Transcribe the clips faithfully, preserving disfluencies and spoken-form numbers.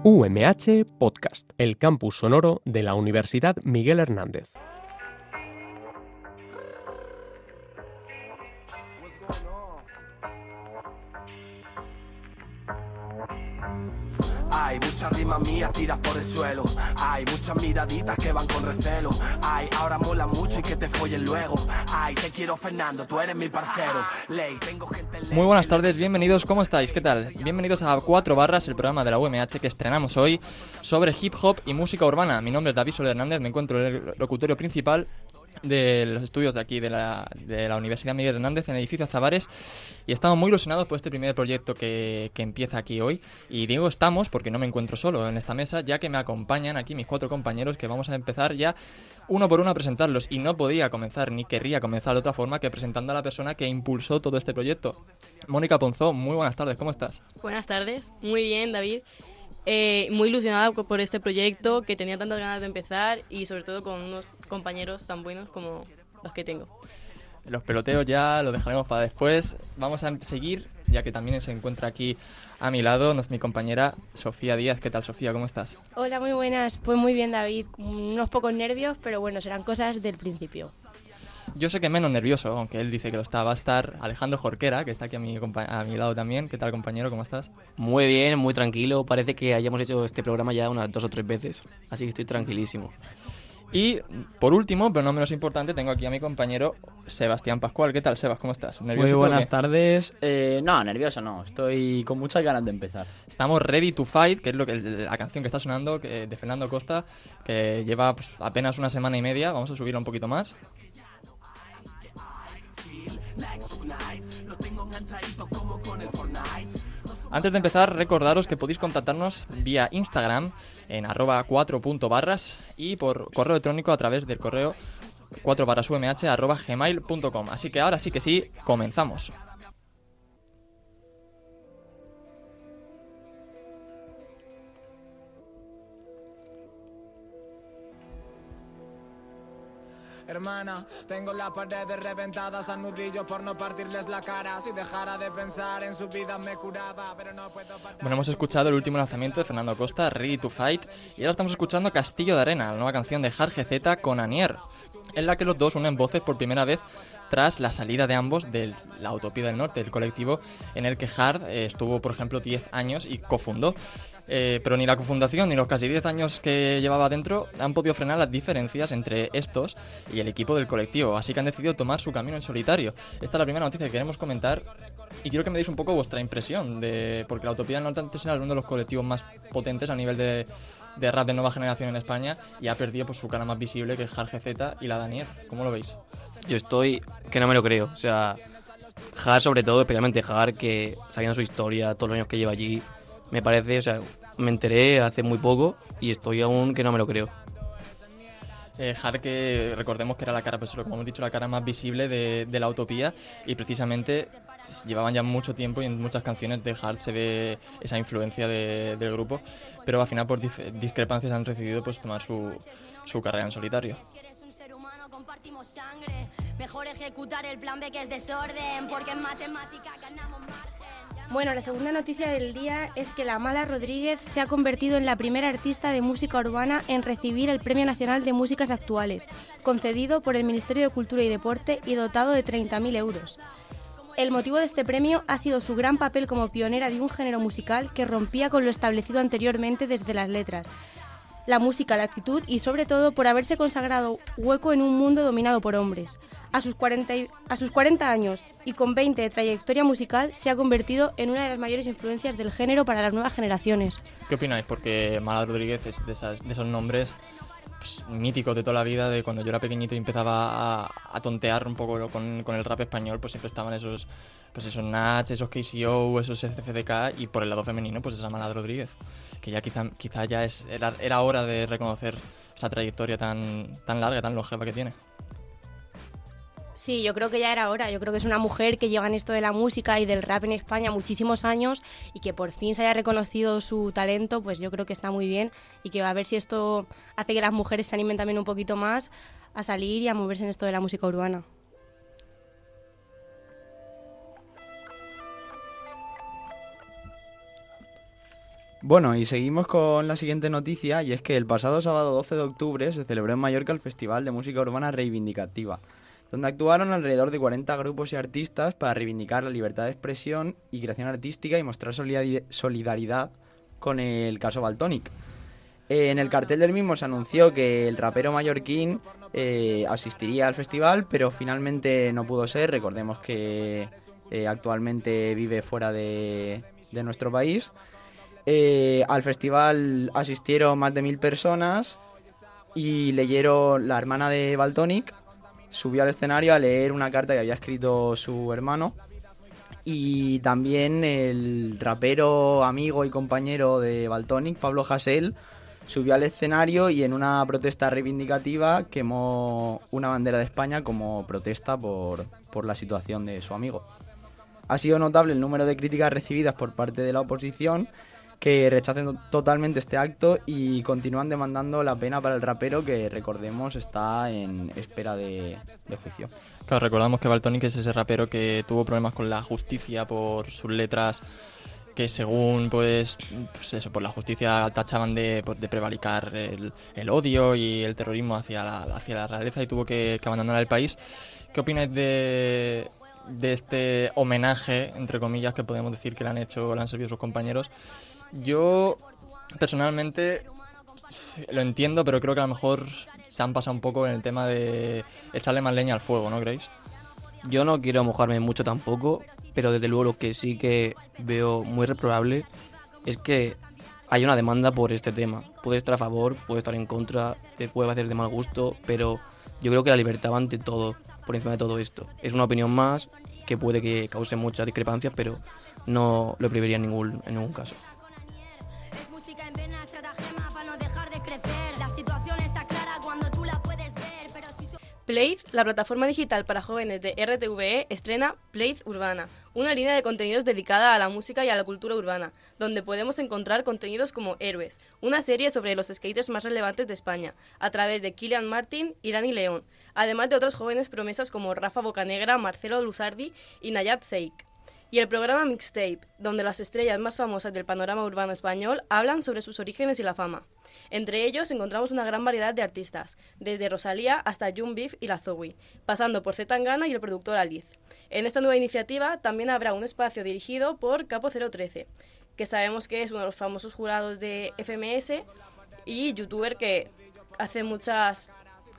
U M H Podcast, el campus sonoro de la Universidad Miguel Hernández. Hay muchas rimas mías tiras por el suelo. Hay muchas miraditas que van con recelo. Ay, ahora mola mucho y que te follen luego. Ay, te quiero Fernando, tú eres mi parcero. Ley, tengo gente ley. Muy buenas tardes, bienvenidos, ¿cómo estáis? ¿Qué tal? Bienvenidos a Cuatro Barras, el programa de la U M H que estrenamos hoy sobre hip hop y música urbana. Mi nombre es David Soler Hernández, me encuentro en el locutorio principal de los estudios de aquí de la, de la Universidad Miguel Hernández en el edificio Azabares, y estamos muy ilusionados por este primer proyecto que, que empieza aquí hoy. Y digo estamos porque no me encuentro solo en esta mesa, ya que me acompañan aquí mis cuatro compañeros, que vamos a empezar ya uno por uno a presentarlos, y no podía comenzar ni querría comenzar de otra forma que presentando a la persona que impulsó todo este proyecto. Mónica Ponzón, muy buenas tardes, ¿cómo estás? Buenas tardes, muy bien, David. Eh, muy ilusionada por este proyecto que tenía tantas ganas de empezar, y sobre todo con unos compañeros tan buenos como los que tengo. Los peloteos ya lo dejaremos para después. Vamos a seguir, ya que también se encuentra aquí a mi lado mi compañera Sofía Díaz. ¿Qué tal, Sofía? ¿Cómo estás? Hola, muy buenas. Pues muy bien, David. Unos pocos nervios, pero bueno, serán cosas del principio. Yo sé que menos nervioso, aunque él dice que lo está, va a estar Alejandro Jorquera, que está aquí a mi, a mi lado también. ¿Qué tal, compañero? ¿Cómo estás? Muy bien, muy tranquilo. Parece que hayamos hecho este programa ya unas dos o tres veces, así que estoy tranquilísimo. Y por último, pero no menos importante, tengo aquí a mi compañero Sebastián Pascual. ¿Qué tal, Sebas? ¿Cómo estás? Muy buenas tardes. Eh, no, nervioso no. Estoy con muchas ganas de empezar. Estamos ready to fight, que es lo que la canción que está sonando, que, de Fernando Costa, que lleva pues, apenas una semana y media. Vamos a subirla un poquito más. Antes de empezar, recordaros que podéis contactarnos vía Instagram en arroba cuatro punto barras y por correo electrónico a través del correo cuatro barras u m h arroba gmail punto com. Así que ahora sí que sí, comenzamos. Hermana, tengo las paredes reventadas a nudillos por no partirles la cara. Si dejara de pensar en su vida me curaba, pero no puedo parar. Bueno, hemos escuchado el último lanzamiento de Fernando Costa, Ready to Fight, y ahora estamos escuchando Castillo de Arena, la nueva canción de Jar G Z con Anier, en la que los dos unen voces por primera vez tras la salida de ambos de la Utopía del Norte, el colectivo en el que Hard eh, estuvo, por ejemplo, diez años y cofundó. Eh, pero ni la cofundación ni los casi diez años que llevaba dentro han podido frenar las diferencias entre estos y el equipo del colectivo, así que han decidido tomar su camino en solitario. Esta es la primera noticia que queremos comentar y quiero que me deis un poco vuestra impresión, de porque la Utopía del Norte antes era uno de los colectivos más potentes a nivel de, de rap de nueva generación en España, y ha perdido pues, su cara más visible, que es Jar G Z y la Daniel. ¿Cómo lo veis? Yo estoy que no me lo creo, o sea, Jar sobre todo, especialmente Jar, que sabiendo su historia, todos los años que lleva allí, me parece, o sea, me enteré hace muy poco y estoy aún que no me lo creo. Eh, Jar, que recordemos que era la cara, pues, como hemos dicho, la cara más visible de, de la Utopía, y precisamente llevaban ya mucho tiempo y en muchas canciones de Jar se ve esa influencia de, del grupo, pero al final por dif- discrepancias han decidido pues tomar su, su carrera en solitario. Compartimos sangre, mejor ejecutar el plan B que es desorden, porque en matemática ganamos margen. Bueno, la segunda noticia del día es que la Mala Rodríguez se ha convertido en la primera artista de música urbana en recibir el Premio Nacional de Músicas Actuales, concedido por el Ministerio de Cultura y Deporte y dotado de treinta mil euros. El motivo de este premio ha sido su gran papel como pionera de un género musical que rompía con lo establecido anteriormente desde las letras, la música, la actitud y sobre todo por haberse consagrado hueco en un mundo dominado por hombres. A sus cuarenta, a sus cuarenta años y con veinte de trayectoria musical se ha convertido en una de las mayores influencias del género para las nuevas generaciones. ¿Qué opináis? Porque Mala Rodríguez es de, esas, de esos nombres pues, míticos de toda la vida, de cuando yo era pequeñito y empezaba a, a tontear un poco con, con el rap español, pues siempre estaban esos, pues esos Nach, esos K C O, esos C F D K, y por el lado femenino pues esa Mala Rodríguez, que ya quizá, quizá ya es, era, era hora de reconocer esa trayectoria tan, tan larga, tan longeva que tiene. Sí, yo creo que ya era hora. Yo creo que es una mujer que lleva en esto de la música y del rap en España muchísimos años, y que por fin se haya reconocido su talento, pues yo creo que está muy bien, y que a ver si esto hace que las mujeres se animen también un poquito más a salir y a moverse en esto de la música urbana. Bueno, y seguimos con la siguiente noticia, y es que el pasado sábado doce de octubre se celebró en Mallorca el Festival de Música Urbana Reivindicativa, donde actuaron alrededor de cuarenta grupos y artistas para reivindicar la libertad de expresión y creación artística y mostrar solidaridad con el caso Valtònyc. Eh, en el cartel del mismo se anunció que el rapero mallorquín eh, asistiría al festival, pero finalmente no pudo ser. Recordemos que eh, actualmente vive fuera de, de nuestro país. Eh, al festival asistieron más de mil personas y leyeron, la hermana de Valtònyc subió al escenario a leer una carta que había escrito su hermano, y también el rapero amigo y compañero de Valtònyc, Pablo Hasél, subió al escenario y en una protesta reivindicativa quemó una bandera de España como protesta por, por la situación de su amigo. Ha sido notable el número de críticas recibidas por parte de la oposición, que rechazan totalmente este acto y continúan demandando la pena para el rapero, que recordemos está en espera de, de juicio. Claro, recordamos que Valtònyc es ese rapero que tuvo problemas con la justicia por sus letras, que según pues, pues eso, por la justicia tachaban de, pues, de prevaricar el, el odio y el terrorismo hacia la, hacia la realeza, y tuvo que, que abandonar el país. ¿Qué opináis de, de este homenaje, entre comillas, que podemos decir que le han hecho, le han servido sus compañeros? Yo, personalmente, lo entiendo, pero creo que a lo mejor se han pasado un poco en el tema de echarle más leña al fuego, ¿no creéis? Yo no quiero mojarme mucho tampoco, pero desde luego lo que sí que veo muy reprobable es que hay una demanda por este tema. Puede estar a favor, puede estar en contra, te puede hacer de mal gusto, pero yo creo que la libertad va ante todo, por encima de todo esto. Es una opinión más que puede que cause muchas discrepancias, pero no lo prohibiría en ningún, en ningún caso. Playz, la plataforma digital para jóvenes de R T V E, estrena Playz Urbana, una línea de contenidos dedicada a la música y a la cultura urbana, donde podemos encontrar contenidos como Héroes, una serie sobre los skaters más relevantes de España, a través de Kylian Martin y Dani León, además de otras jóvenes promesas como Rafa Bocanegra, Marcelo Lusardi y Nayat Seik. Y el programa Mixtape, donde las estrellas más famosas del panorama urbano español hablan sobre sus orígenes y la fama. Entre ellos encontramos una gran variedad de artistas, desde Rosalía hasta Jun Beef y la Zoe, pasando por Z Tangana y el productor Aliz. En esta nueva iniciativa también habrá un espacio dirigido por Capo cero trece, que sabemos que es uno de los famosos jurados de F M S y youtuber que hace muchas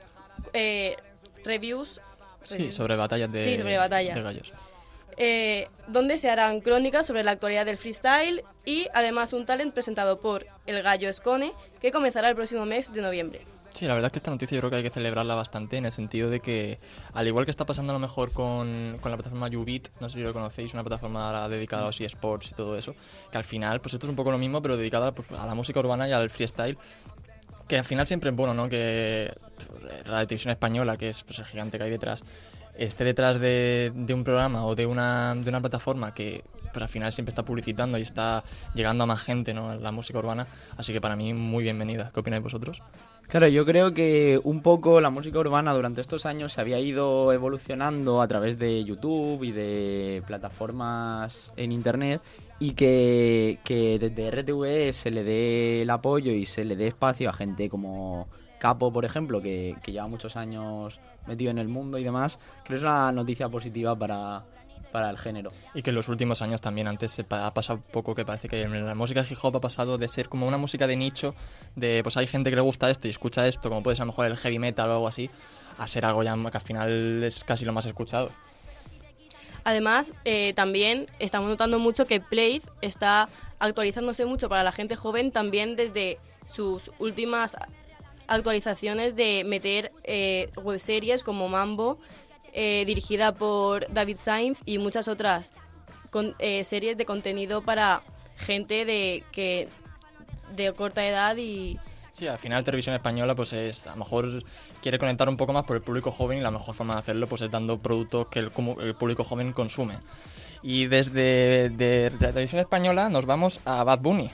eh, reviews, sí, reviews sobre batallas de, sí, sobre batallas. de gallos. Eh, donde se harán crónicas sobre la actualidad del freestyle y además un talent presentado por el gallo Escone, que comenzará el próximo mes de noviembre. Sí, la verdad es que esta noticia yo creo que hay que celebrarla bastante, en el sentido de que, al igual que está pasando a lo mejor con, con la plataforma YouBeat, no sé si lo conocéis, una plataforma dedicada a los eSports y todo eso, que al final, pues esto es un poco lo mismo, pero dedicada pues, a la música urbana y al freestyle, que al final siempre es bueno, ¿no? Que la televisión española, que es pues, el gigante que hay detrás, esté detrás de, de un programa o de una, de una plataforma que pues, al final siempre está publicitando y está llegando a más gente, ¿no? La música urbana, así que para mí muy bienvenida. ¿Qué opináis vosotros? Claro, yo creo que un poco la música urbana durante estos años se había ido evolucionando a través de YouTube y de plataformas en internet, y que, que desde R T V E se le dé el apoyo y se le dé espacio a gente como Capo, por ejemplo, que, que lleva muchos años metido en el mundo y demás. Creo que es una noticia positiva para, para el género. Y que en los últimos años también, antes se pa- ha pasado un poco que parece que la música hip hop ha pasado de ser como una música de nicho, de pues hay gente que le gusta esto y escucha esto, como puede ser a lo mejor el heavy metal o algo así, a ser algo ya que al final es casi lo más escuchado. Además, eh, también estamos notando mucho que Playz está actualizándose mucho para la gente joven, también desde sus últimas actualizaciones de meter eh, webseries como Mambo, eh, dirigida por David Sainz, y muchas otras con, eh, series de contenido para gente de que de corta edad. Y sí, al final Televisión Española pues es, a lo mejor quiere conectar un poco más por el público joven, y la mejor forma de hacerlo pues es dando productos que el, el público joven consume. Y desde de la Televisión Española nos vamos a Bad Bunny.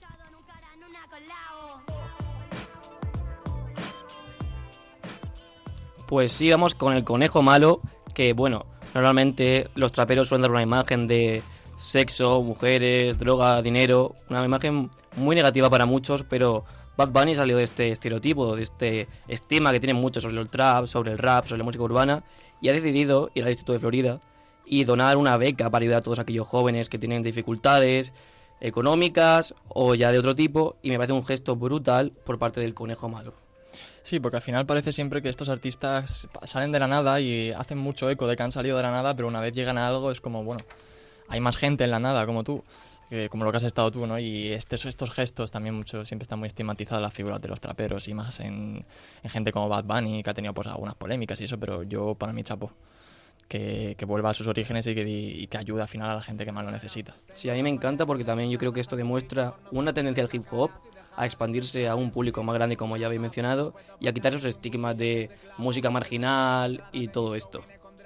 Pues sí, vamos con el conejo malo, que bueno, normalmente los traperos suelen dar una imagen de sexo, mujeres, droga, dinero, una imagen muy negativa para muchos, pero Bad Bunny salió de este estereotipo, de este estigma que tienen muchos sobre el trap, sobre el rap, sobre la música urbana, y ha decidido ir al Instituto de Florida y donar una beca para ayudar a todos aquellos jóvenes que tienen dificultades económicas o ya de otro tipo, y me parece un gesto brutal por parte del Conejo Malo. Sí, porque al final parece siempre que estos artistas salen de la nada y hacen mucho eco de que han salido de la nada, pero una vez llegan a algo es como, bueno, hay más gente en la nada como tú, que, como lo que has estado tú, ¿no? Y estos, estos gestos también mucho, siempre están muy estigmatizadas las figuras de los traperos y más en, en gente como Bad Bunny, que ha tenido pues algunas polémicas y eso, pero yo, para mí, chapo. Que, que vuelva a sus orígenes y que, y que ayude al final a la gente que más lo necesita. Sí, a mí me encanta porque también yo creo que esto demuestra una tendencia al hip hop a expandirse a un público más grande, como ya habéis mencionado, y a quitar esos estigmas de música marginal y todo esto.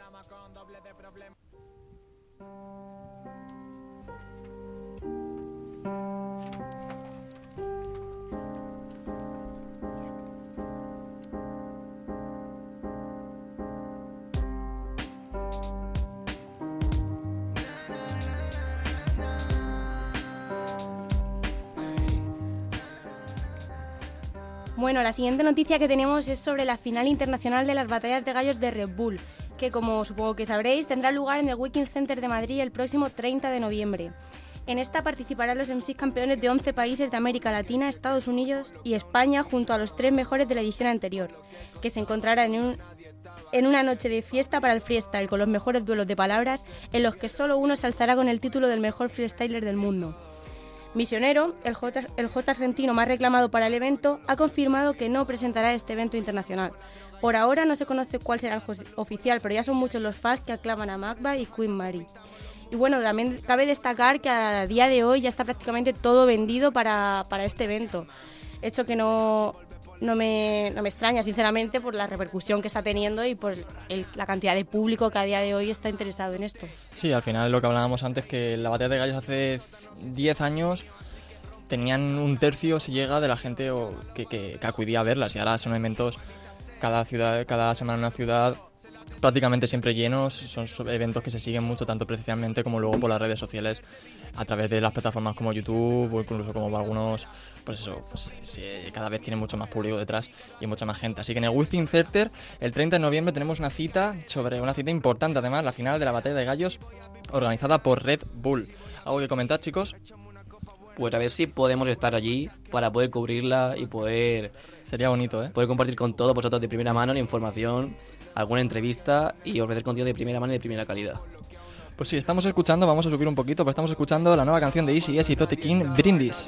Bueno, la siguiente noticia que tenemos es sobre la final internacional de las batallas de gallos de Red Bull, que como supongo que sabréis, tendrá lugar en el Wiking Center de Madrid el próximo treinta de noviembre. En esta participarán los M Cs campeones de once países de América Latina, Estados Unidos y España, junto a los tres mejores de la edición anterior, que se encontrarán en, un, en una noche de fiesta para el freestyle con los mejores duelos de palabras, en los que solo uno se alzará con el título del mejor freestyler del mundo. Misionero, el J, el J argentino más reclamado para el evento, ha confirmado que no presentará este evento internacional. Por ahora no se conoce cuál será el host oficial, pero ya son muchos los fans que aclaman a Magba y Queen Mary. Y bueno, también cabe destacar que a día de hoy ya está prácticamente todo vendido para, para este evento. Hecho que no, no, me, no me extraña, sinceramente, por la repercusión que está teniendo y por el, la cantidad de público que a día de hoy está interesado en esto. Sí, al final lo que hablábamos antes, que la batalla de gallos hace diez años tenían un tercio, si llega, de la gente o, que, que, que acudía a verlas, y ahora son eventos cada ciudad, cada semana en una ciudad, prácticamente siempre llenos. Son eventos que se siguen mucho, tanto presencialmente como luego por las redes sociales, a través de las plataformas como YouTube o incluso como algunos, pues eso, pues sí, cada vez tiene mucho más público detrás y mucha más gente. Así que en el Wiking Center, el treinta de noviembre, tenemos una cita, sobre una cita importante además, la final de la batalla de gallos, organizada por Red Bull. ¿Algo que comentar, chicos? Pues a ver si podemos estar allí para poder cubrirla y poder... Sería bonito, ¿eh? Poder compartir con todos vosotros de primera mano la información, alguna entrevista y ofrecer contenido de primera mano y de primera calidad. Pues sí, estamos escuchando, vamos a subir un poquito, pues estamos escuchando la nueva canción de Easy S y Tote King, Brindis.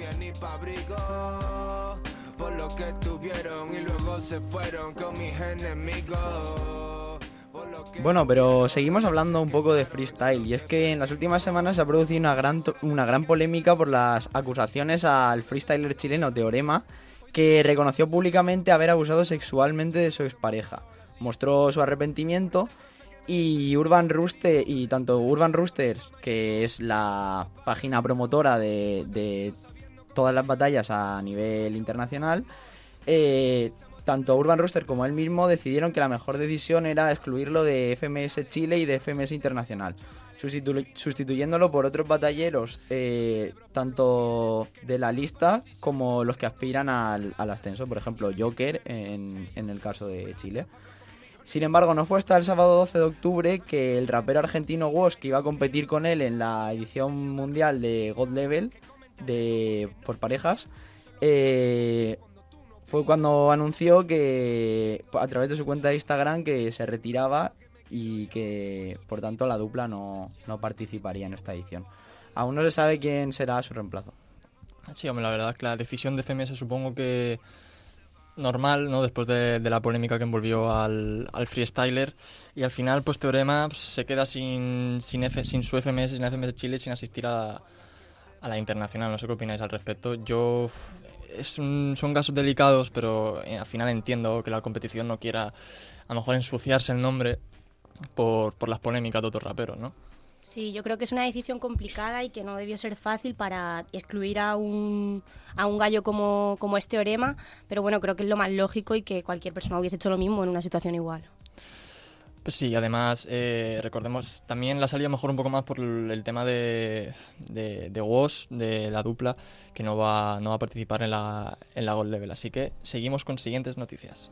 Por lo que tuvieron y luego se fueron con mis enemigos. Bueno, pero seguimos hablando un poco de freestyle, y es que en las últimas semanas se ha producido una gran, una gran polémica por las acusaciones al freestyler chileno Teorema, que reconoció públicamente haber abusado sexualmente de su expareja. Mostró su arrepentimiento y Urban Rooster, y tanto Urban Roosters, que es la página promotora de, de todas las batallas a nivel internacional, eh, tanto Urban Rooster como él mismo decidieron que la mejor decisión era excluirlo de F M S Chile y de F M S Internacional, sustitu- sustituyéndolo por otros batalleros, eh, tanto de la lista como los que aspiran al, al ascenso, por ejemplo Joker en, en el caso de Chile. Sin embargo, no fue hasta el sábado doce de octubre que el rapero argentino Woz, que iba a competir con él en la edición mundial de God Level de por parejas, eh, fue cuando anunció que a través de su cuenta de Instagram que se retiraba y que por tanto la dupla no, no participaría en esta edición. Aún no se sabe quién será su reemplazo. Sí, hombre, la verdad es que la decisión de F M S supongo que normal, ¿no? Después de, de la polémica que envolvió al, al freestyler, y al final pues Teorema pues, se queda sin sin, F, sin su F M S, sin F M S Chile, sin asistir a, a la internacional. No sé qué opináis al respecto. Yo es un, son casos delicados, pero eh, al final entiendo que la competición no quiera a lo mejor ensuciarse el nombre por, por las polémicas de otros raperos, ¿no? Sí, yo creo que es una decisión complicada y que no debió ser fácil para excluir a un, a un gallo como, como es Teorema, pero bueno, creo que es lo más lógico y que cualquier persona hubiese hecho lo mismo en una situación igual. Pues sí, además, eh, recordemos, también la salida mejor un poco más por el, el tema de, de, de Woz, de la dupla, que no va, no va a participar en la, en la Gold Level. Así que seguimos con siguientes noticias.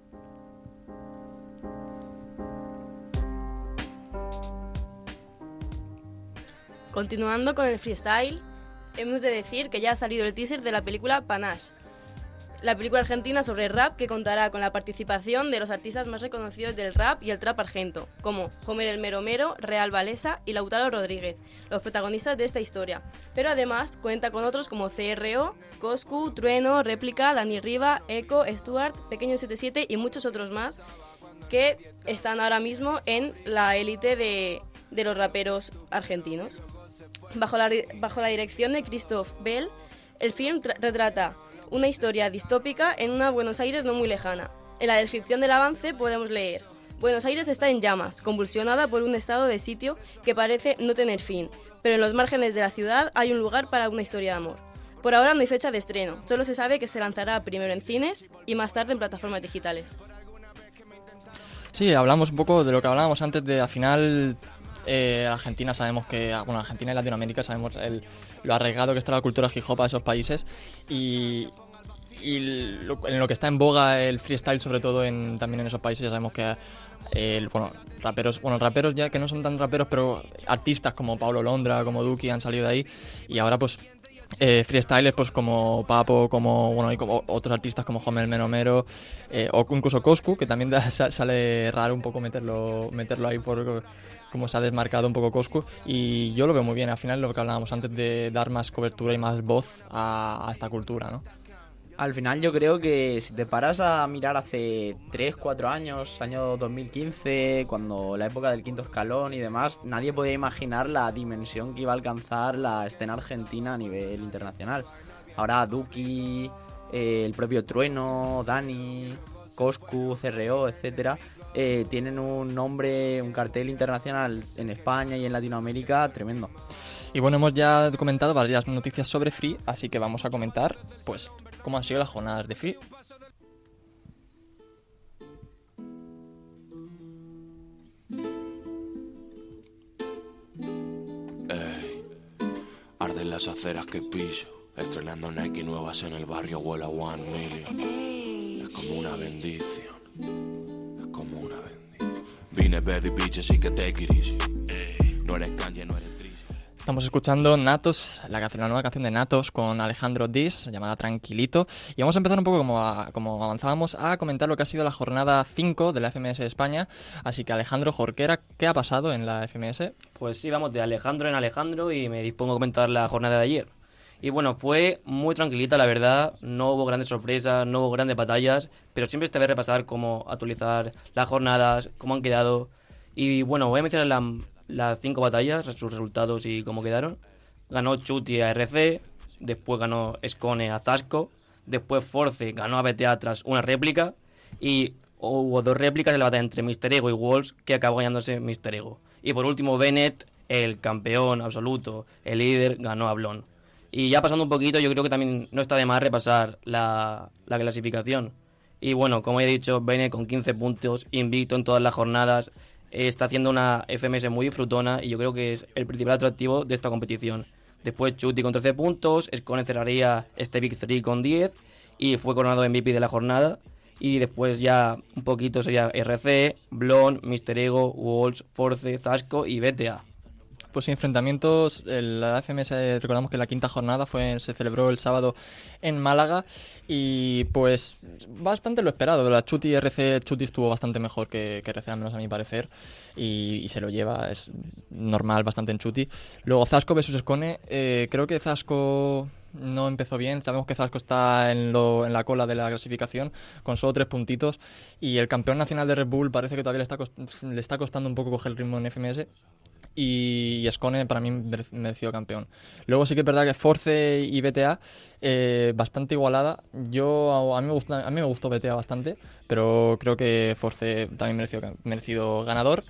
Continuando con el freestyle, hemos de decir que ya ha salido el teaser de la película Panache, la película argentina sobre rap que contará con la participación de los artistas más reconocidos del rap y el trap argento, como Homer el Mero Mero, Real Valesa y Lautaro Rodríguez, los protagonistas de esta historia. Pero además cuenta con otros como C R O, Coscu, Trueno, Réplica, Dani Riva, Eco, Stuart, Pequeño setenta y siete y muchos otros más que están ahora mismo en la élite de, de los raperos argentinos. Bajo la, bajo la dirección de Christoph Bell, el film tra- retrata una historia distópica en una Buenos Aires no muy lejana. En la descripción del avance podemos leer: Buenos Aires está en llamas, convulsionada por un estado de sitio que parece no tener fin, pero en los márgenes de la ciudad hay un lugar para una historia de amor. Por ahora no hay fecha de estreno, solo se sabe que se lanzará primero en cines y más tarde en plataformas digitales. Sí, hablamos un poco de lo que hablábamos antes de, al final, eh, Argentina sabemos que, bueno, Argentina y Latinoamérica sabemos el, lo arraigado que está la cultura hip hop a esos países y, y lo, en lo que está en boga el freestyle, sobre todo en, también en esos países, ya sabemos que eh, bueno, raperos, bueno, raperos ya que no son tan raperos, pero artistas como Paulo Londra, como Duki han salido de ahí y ahora pues Eh, freestylers pues como Papo, como bueno y como otros artistas como Homer el Mero Mero, eh, o incluso Coscu, que también da, sale raro un poco meterlo meterlo ahí por cómo se ha desmarcado un poco Coscu, y yo lo veo muy bien. Al final lo que hablábamos antes de dar más cobertura y más voz a, a esta cultura, ¿no? Al final yo creo que si te paras a mirar hace tres, cuatro años, año dos mil quince, cuando la época del quinto escalón y demás, nadie podía imaginar la dimensión que iba a alcanzar la escena argentina a nivel internacional. Ahora Duki, eh, el propio Trueno, Dani, Coscu, C R O, etcétera, eh, tienen un nombre, un cartel internacional en España y en Latinoamérica tremendo. Y bueno, hemos ya comentado varias noticias sobre Free, así que vamos a comentar, pues, cómo han sido las jornadas de Free. Ey, arden las aceras que piso, estrenando Nike nuevas en el barrio, huele a One Million. Es como una bendición, es como una bendición. Vine baby bitches y que take it easy. No eres Kanye, no eres Tris. Estamos escuchando Natos, la, la nueva canción de Natos con Alejandro Diz, llamada Tranquilito. Y vamos a empezar un poco como, a, como avanzábamos a comentar lo que ha sido la jornada cinco de la F M S de España. Así que Alejandro Jorquera, ¿qué ha pasado en la F M S? Pues sí, vamos de Alejandro en Alejandro y me dispongo a comentar la jornada de ayer. Y bueno, fue muy tranquilita, la verdad. No hubo grandes sorpresas, no hubo grandes batallas, pero siempre te voy a repasar cómo actualizar las jornadas, cómo han quedado. Y bueno, voy a mencionar la... las cinco batallas, sus resultados y cómo quedaron. Ganó Chuti a R C, después ganó Skone a Zasco, después Force ganó a B T A tras una réplica, y hubo dos réplicas en la batalla entre Mister Ego y Walls, que acabó ganándose Mister Ego. Y por último Bennett, el campeón absoluto, el líder, ganó a Blon. Y ya pasando un poquito, yo creo que también no está de más repasar la, la clasificación. Y bueno, como he dicho, Bennett con quince puntos, invicto en todas las jornadas, está haciendo una F M S muy disfrutona y yo creo que es el principal atractivo de esta competición. Después Chuti con trece puntos, Skone cerraría este Big tres con diez y fue coronado M V P de la jornada. Y después ya un poquito sería R C, Blon, Mister Ego, Walls, Force, Zasco y B T A. Pues sí, enfrentamientos, la F M S, recordamos que la quinta jornada fue se celebró el sábado en Málaga y pues bastante lo esperado. La Chuti R C, Chuti estuvo bastante mejor que, que R C, al menos a mi parecer, y, y se lo lleva, es normal bastante en Chuti. Luego Zasco versus Skone, eh, creo que Zasco no empezó bien, sabemos que Zasco está en, lo, en la cola de la clasificación con solo tres puntitos y el campeón nacional de Red Bull parece que todavía le está, cost- le está costando un poco coger el ritmo en F M S. Y Skone para mí merecido campeón. Luego sí que es verdad que Force y B T A eh, bastante igualada. Yo a mí me gusta, a mí me gustó B T A bastante, pero creo que Force también merecido, merecido ganador.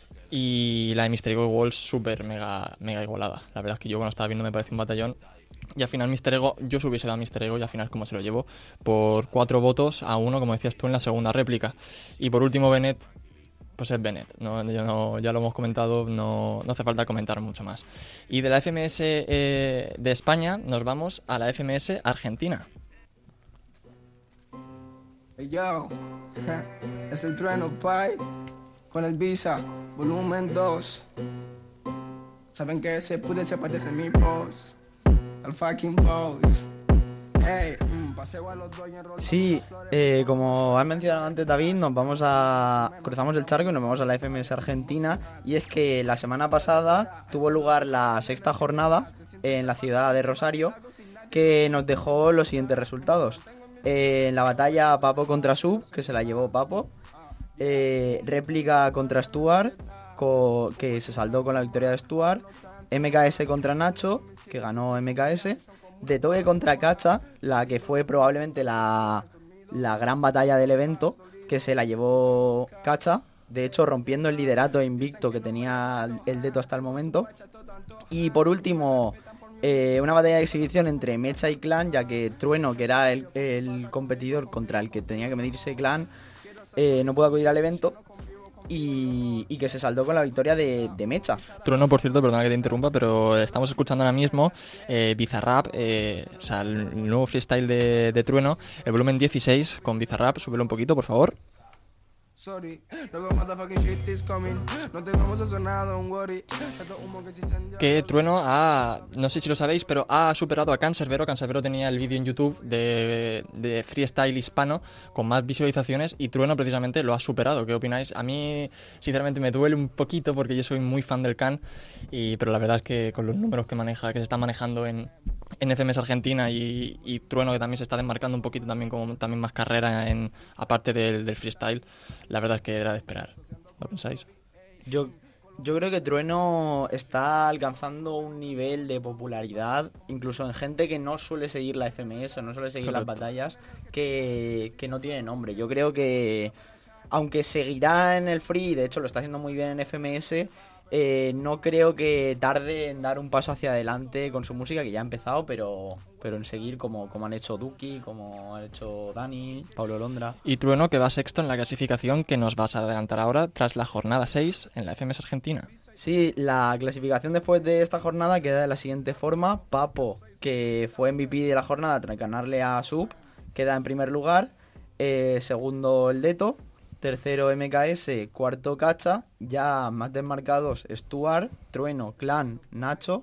Y la de Mister Ego y Walls súper mega, mega igualada. La verdad es que yo cuando estaba viendo me pareció un batallón. Y al final Mister Ego, yo se hubiese dado a Mister Ego y al final como se lo llevó por cuatro votos a uno, como decías tú, en la segunda réplica. Y por último Bennett, Pues es Bennett, ¿no? Yo no, ya lo hemos comentado, no, no hace falta comentar mucho más. Y de la F M S eh, de España nos vamos a la F M S Argentina. Hey yo, es el Trueno Pai con el Visa, volumen dos. Saben que ese pude se parece a mi pose, al fucking pose. Hey, mm, paseo a los dos y enrolamos. Sí, eh, como has mencionado antes, David, nos vamos a cruzamos el charco y nos vamos a la F M S Argentina. Y es que la semana pasada tuvo lugar la sexta jornada en la ciudad de Rosario, que nos dejó los siguientes resultados. Eh, en la batalla Papo contra Sub, que se la llevó Papo. Eh, réplica contra Stuart, co- que se saldó con la victoria de Stuart. M K S contra Nacho, que ganó M K S. De Toque contra Cacha, la que fue probablemente la, la gran batalla del evento, que se la llevó Cacha, de hecho rompiendo el liderato invicto que tenía el Deto hasta el momento. Y por último, eh, una batalla de exhibición entre Mecha y Clan, ya que Trueno, que era el, el competidor contra el que tenía que medirse Clan, eh, no pudo acudir al evento. Y, y que se saldó con la victoria de, de Mecha. Trueno, por cierto, perdona que te interrumpa, pero estamos escuchando ahora mismo eh, Bizarrap, eh, o sea, el nuevo freestyle de, de Trueno, el volumen dieciséis con Bizarrap. Súbelo un poquito, por favor. Sorry, no veo motherfucking shit is coming. No te vamos a sonar, don't worry. Que Trueno ha, no sé si lo sabéis, pero ha superado a Canserbero. Canserbero tenía el vídeo en YouTube de, de freestyle hispano con más visualizaciones y Trueno precisamente lo ha superado. ¿Qué opináis? A mí, sinceramente, me duele un poquito porque yo soy muy fan del Can, y, pero la verdad es que con los números que maneja, que se están manejando en, en F M S Argentina y, y Trueno, que también se está desmarcando un poquito también como también más carrera en aparte del, del freestyle, la verdad es que era de esperar. ¿Lo pensáis? Yo, yo creo que Trueno está alcanzando un nivel de popularidad, incluso en gente que no suele seguir la F M S, no suele seguir Correcto. Las batallas, que, que no tiene nombre. Yo creo que, aunque seguirá en el free, de hecho lo está haciendo muy bien en F M S, eh, no creo que tarde en dar un paso hacia adelante con su música, que ya ha empezado, pero, pero en seguir como, como han hecho Duki, como han hecho Dani, Pablo Londra. Y Trueno, que va sexto en la clasificación, que nos vas a adelantar ahora tras la jornada seis en la F M S Argentina. Sí, la clasificación después de esta jornada queda de la siguiente forma. Papo, que fue M V P de la jornada tras ganarle a Sub, queda en primer lugar. Eh, segundo el Deto. Tercero M K S, cuarto Cacha, ya más desmarcados Stuart, Trueno, Clan, Nacho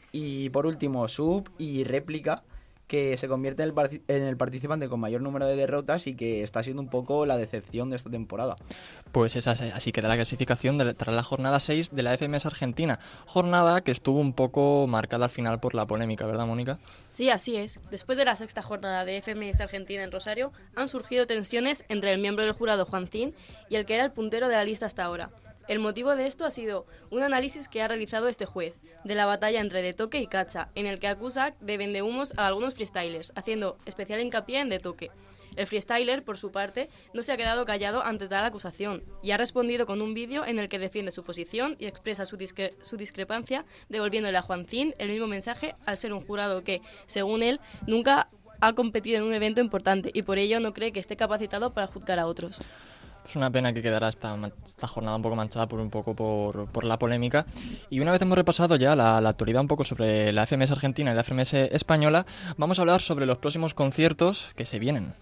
y por último Sub y Réplica, que se convierte en el, par- en el participante con mayor número de derrotas y que está siendo un poco la decepción de esta temporada. Pues esa, así queda la clasificación de, tras la jornada seis de la F M S Argentina. Jornada que estuvo un poco marcada al final por la polémica, ¿verdad, Mónica? Sí, así es. Después de la sexta jornada de F M S Argentina en Rosario, han surgido tensiones entre el miembro del jurado Juancín y el que era el puntero de la lista hasta ahora. El motivo de esto ha sido un análisis que ha realizado este juez de la batalla entre De Toque y Cacha, en el que acusa de vendehumos a algunos freestylers, haciendo especial hincapié en De Toque. El freestyler, por su parte, no se ha quedado callado ante tal acusación y ha respondido con un vídeo en el que defiende su posición y expresa su, discre- su discrepancia, devolviéndole a Juancín el mismo mensaje al ser un jurado que, según él, nunca ha competido en un evento importante y por ello no cree que esté capacitado para juzgar a otros. Es una pena que quedará esta, esta jornada un poco manchada por un poco por, por la polémica. Y una vez hemos repasado ya la, la actualidad un poco sobre la F M S Argentina y la F M S española, vamos a hablar sobre los próximos conciertos que se vienen.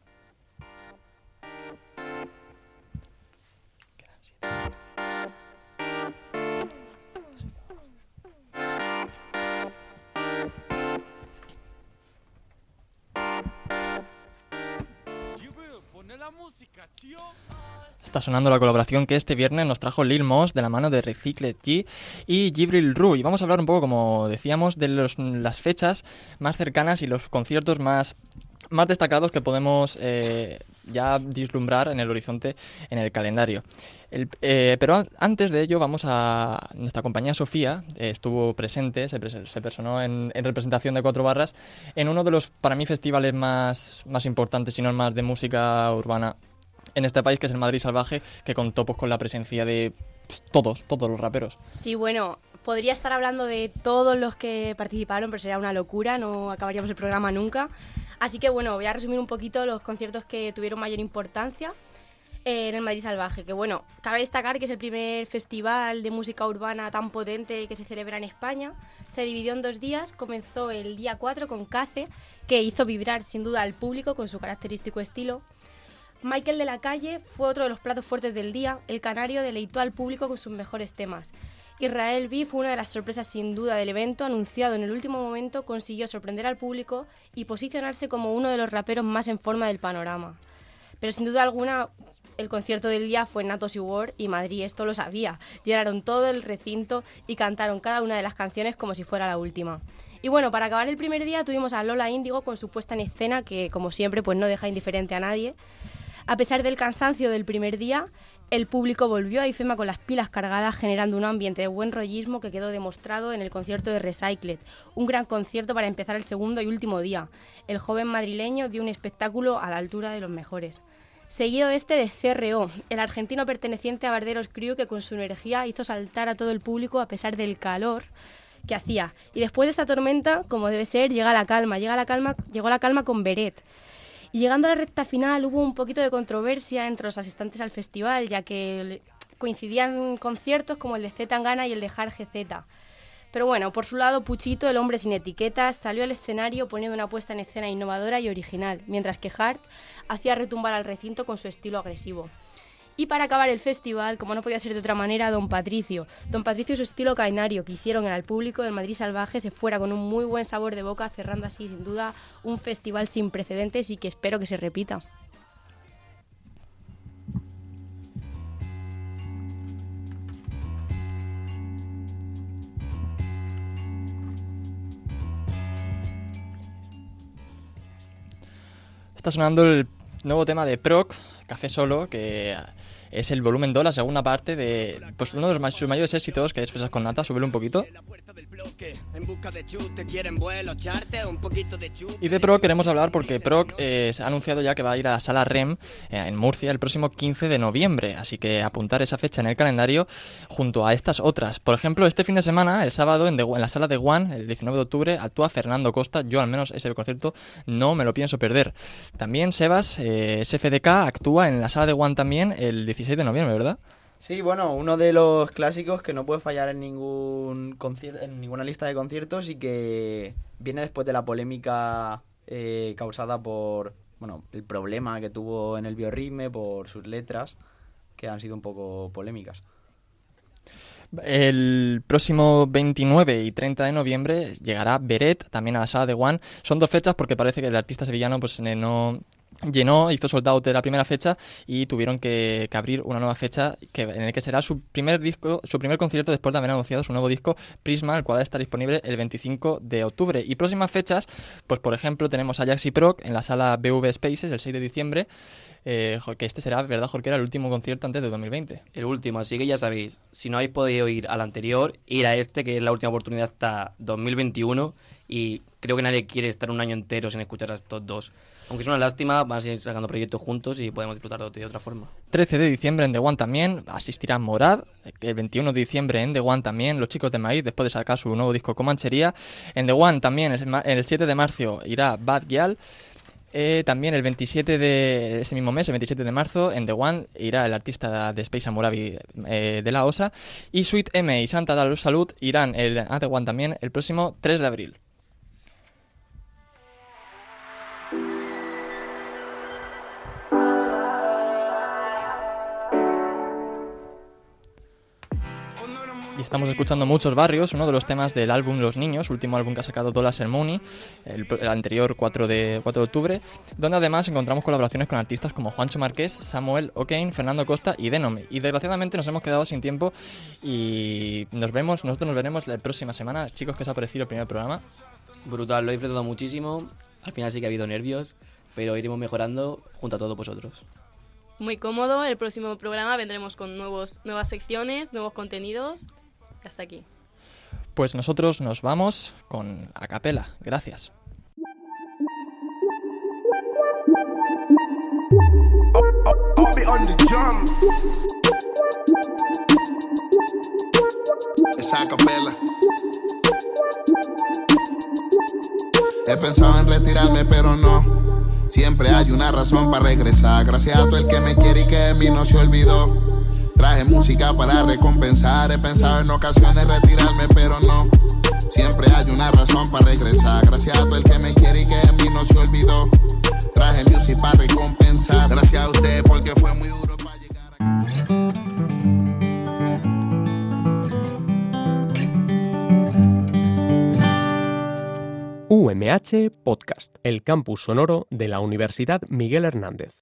Está sonando la colaboración que este viernes nos trajo Lil Mos de la mano de Recycled G y Jibril Ru. Y vamos a hablar un poco, como decíamos, de los, las fechas más cercanas y los conciertos más, más destacados que podemos eh, ya vislumbrar en el horizonte, en el calendario. El, eh, pero antes de ello vamos a... Nuestra compañera Sofía eh, estuvo presente, se, pres- se personó en, en representación de Cuatro Barras en uno de los, para mí, festivales más, más importantes, si no más de música urbana en este país, que es el Madrid Salvaje, que contó pues con la presencia de pues, todos, todos los raperos. Sí, bueno, podría estar hablando de todos los que participaron, pero sería una locura, no acabaríamos el programa nunca. Así que bueno, voy a resumir un poquito los conciertos que tuvieron mayor importancia. Eh, en el Madrid Salvaje, que bueno, cabe destacar que es el primer festival de música urbana tan potente que se celebra en España. Se dividió en dos días, comenzó el día cuatro con Cace, que hizo vibrar sin duda al público con su característico estilo. Michael de la Calle fue otro de los platos fuertes del día, el canario deleitó al público con sus mejores temas. Israel B fue una de las sorpresas sin duda del evento, anunciado en el último momento, consiguió sorprender al público y posicionarse como uno de los raperos más en forma del panorama. Pero sin duda alguna, el concierto del día fue Natos y Word y Madrid esto lo sabía. Llenaron todo el recinto y cantaron cada una de las canciones como si fuera la última. Y bueno, para acabar el primer día tuvimos a Lola Índigo con su puesta en escena, que como siempre pues no deja indiferente a nadie. A pesar del cansancio del primer día, el público volvió a IFEMA con las pilas cargadas, generando un ambiente de buen rollismo que quedó demostrado en el concierto de Recycled. Un gran concierto para empezar el segundo y último día. El joven madrileño dio un espectáculo a la altura de los mejores. Seguido este de C R O, el argentino perteneciente a Barderos Crew, que con su energía hizo saltar a todo el público a pesar del calor que hacía. Y después de esta tormenta, como debe ser, llega la calma. Llega la calma llegó la calma con Beret. Y llegando a la recta final hubo un poquito de controversia entre los asistentes al festival, ya que coincidían conciertos como el de Z Tangana y el de Jarge Z. Pero bueno, por su lado, Puchito, el hombre sin etiquetas, salió al escenario poniendo una puesta en escena innovadora y original, mientras que Hart hacía retumbar al recinto con su estilo agresivo. Y para acabar el festival, como no podía ser de otra manera, Don Patricio. Don Patricio y su estilo cainario, que hicieron al público del Madrid Salvaje se fuera con un muy buen sabor de boca, cerrando así, sin duda, un festival sin precedentes y que espero que se repita. Está sonando el nuevo tema de Proc, Café Solo, que es el volumen dos, la segunda parte de pues uno de los sus mayores éxitos, que es Fresas con Nata. Súbelo un poquito. Y de Proc queremos hablar porque Proc eh, ha anunciado ya que va a ir a la Sala R E M eh, en Murcia el próximo quince de noviembre, así que apuntar esa fecha en el calendario junto a estas otras. Por ejemplo, este fin de semana, el sábado, en, The, en la Sala de One, el diecinueve de octubre, actúa Fernando Costa. Yo al menos ese concierto no me lo pienso perder. También Sebas, eh, S F D K, actúa en la Sala de One también el dieciséis de noviembre, ¿verdad? Sí, bueno, uno de los clásicos que no puede fallar en ningún concier- en ninguna lista de conciertos y que viene después de la polémica eh, causada por, bueno, el problema que tuvo en el Biorritme por sus letras, que han sido un poco polémicas. El próximo veintinueve y treinta de noviembre llegará Beret también a la Sala de One. Son dos fechas porque parece que el artista sevillano pues no llenó, hizo sold out de la primera fecha y tuvieron que, que abrir una nueva fecha que, en el que será su primer disco, su primer concierto después de haber anunciado su nuevo disco Prisma, el cual está disponible el veinticinco de octubre. Y próximas fechas, pues por ejemplo tenemos a Jax y Proc en la sala B V Spaces el seis de diciembre, eh, que este será, ¿verdad, Jorge? Era el último concierto antes de dos mil veinte. El último, así que ya sabéis, si no habéis podido ir al anterior, ir a este, que es la última oportunidad hasta dos mil veintiuno, y creo que nadie quiere estar un año entero sin escuchar a estos dos. Aunque es una lástima, van a seguir sacando proyectos juntos y podemos disfrutar de otra forma. trece de diciembre en The One también asistirá Morad. El veintiuno de diciembre en The One también los Chicos de Maíz, después de sacar su nuevo disco Comanchería. En The One también el siete de marzo irá Bad Gyal. Eh, también el veintisiete de ese mismo mes, el veintisiete de marzo, en The One irá el artista de Space Amurabi eh, de la Osa. Y Sweet M y Santa Dalus Salud irán el, a The One también el próximo tres de abril. Y estamos escuchando Muchos Barrios, uno de los temas del álbum Los Niños, último álbum que ha sacado Dola Sermoni, el, el anterior cuatro de octubre, donde además encontramos colaboraciones con artistas como Juancho Marqués, Samuel O'Kane, Fernando Costa y Denom. Y desgraciadamente nos hemos quedado sin tiempo y nos vemos, nosotros nos veremos la próxima semana. Chicos, ¿qué os ha parecido el primer programa? Brutal, lo he disfrutado muchísimo, al final sí que ha habido nervios, pero iremos mejorando junto a todos vosotros. Muy cómodo, el próximo programa vendremos con nuevos, nuevas secciones, nuevos contenidos. Hasta aquí. Pues nosotros nos vamos con a capela. Gracias. Es a capela. He pensado en retirarme, pero no. Siempre hay una razón para regresar. Gracias a todo el que me quiere y que de mí no se olvidó. Traje música para recompensar. He pensado en ocasiones retirarme, pero no. Siempre hay una razón para regresar. Gracias a todo el que me quiere y que de mí no se olvidó. Traje music para recompensar. Gracias a ustedes porque fue muy duro para llegar aquí. U M H Podcast, el campus sonoro de la Universidad Miguel Hernández.